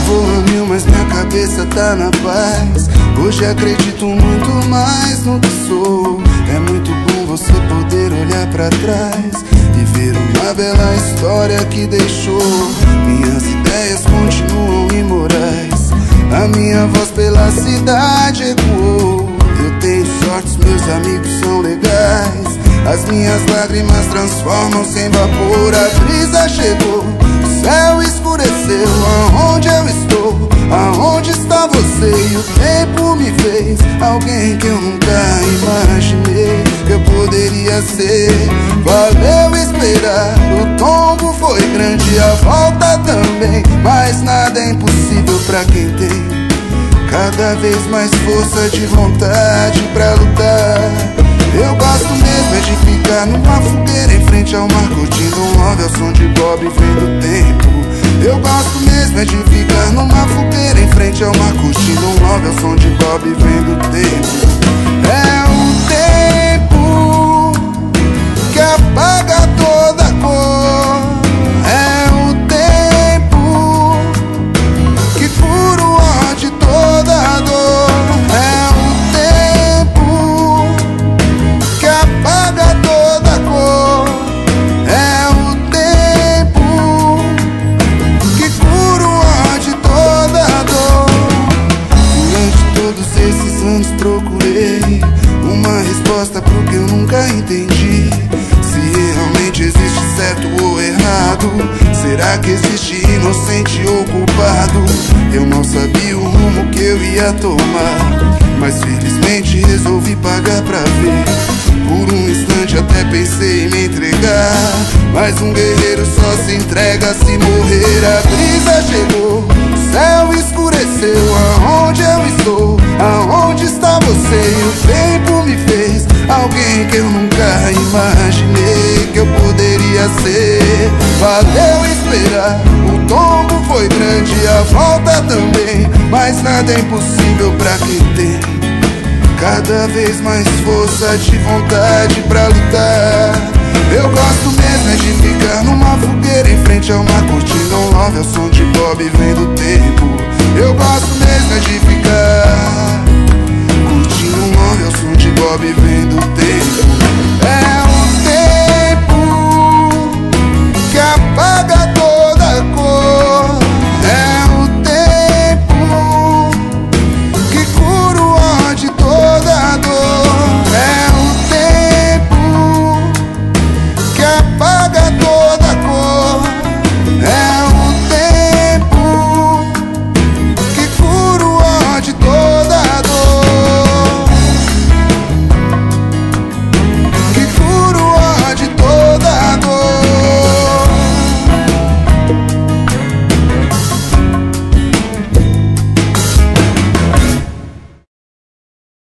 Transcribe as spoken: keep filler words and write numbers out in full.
voa mil, mas minha cabeça tá na paz. Hoje acredito muito mais no que sou. É muito bom você poder olhar pra trás e ver uma bela história que deixou. Minhas ideias continuam imorais, a minha voz pela cidade ecoou. Eu tenho sorte, meus amigos são legais, as minhas lágrimas transformam-se em vapor. A brisa chegou, o céu escureceu. Aonde eu estou? Aonde está você? E o tempo me fez alguém que eu nunca imaginei que eu poderia ser. Valeu esperar, o tombo foi grande, a volta também, mas nada é impossível pra quem tem cada vez mais força de vontade pra lutar. Eu gosto mesmo é de ficar numa fogueira em frente ao mar, curtindo um love ao som de Bob vendo o tempo. Eu gosto mesmo é de ficar numa fogueira em frente ao mar, curtindo um love ao som de Bob vendo o tempo. É o tempo que apaga toda a cor, é o tempo que cura o ódio e toda a dor, é o tempo que apaga toda a cor, é o tempo que cura o ódio e toda a dor. Durante todos esses anos procurei uma resposta pro que eu nunca entendi. Se realmente existe certo ou errado, será que existe inocente ou culpado? Eu não sabia o rumo que eu ia tomar, mas felizmente resolvi pagar pra ver. Por um instante até pensei em me entregar, mas um guerreiro só se entrega se morrer. A brisa chegou, o céu escureceu. Aonde eu estou? Aonde está você? E o tempo me fez alguém que eu nunca imaginei que eu poderia ser. Valeu esperar, o tombo foi grande, a volta também, mas nada é impossível pra quem tem cada vez mais força de vontade pra lutar. Eu gosto mesmo é de ficar numa fogueira em frente ao mar, curtindo um love ao som de Bob vendo o tempo. Eu gosto mesmo é de ficar curtindo um love ao som de Bob vendo o tempo. É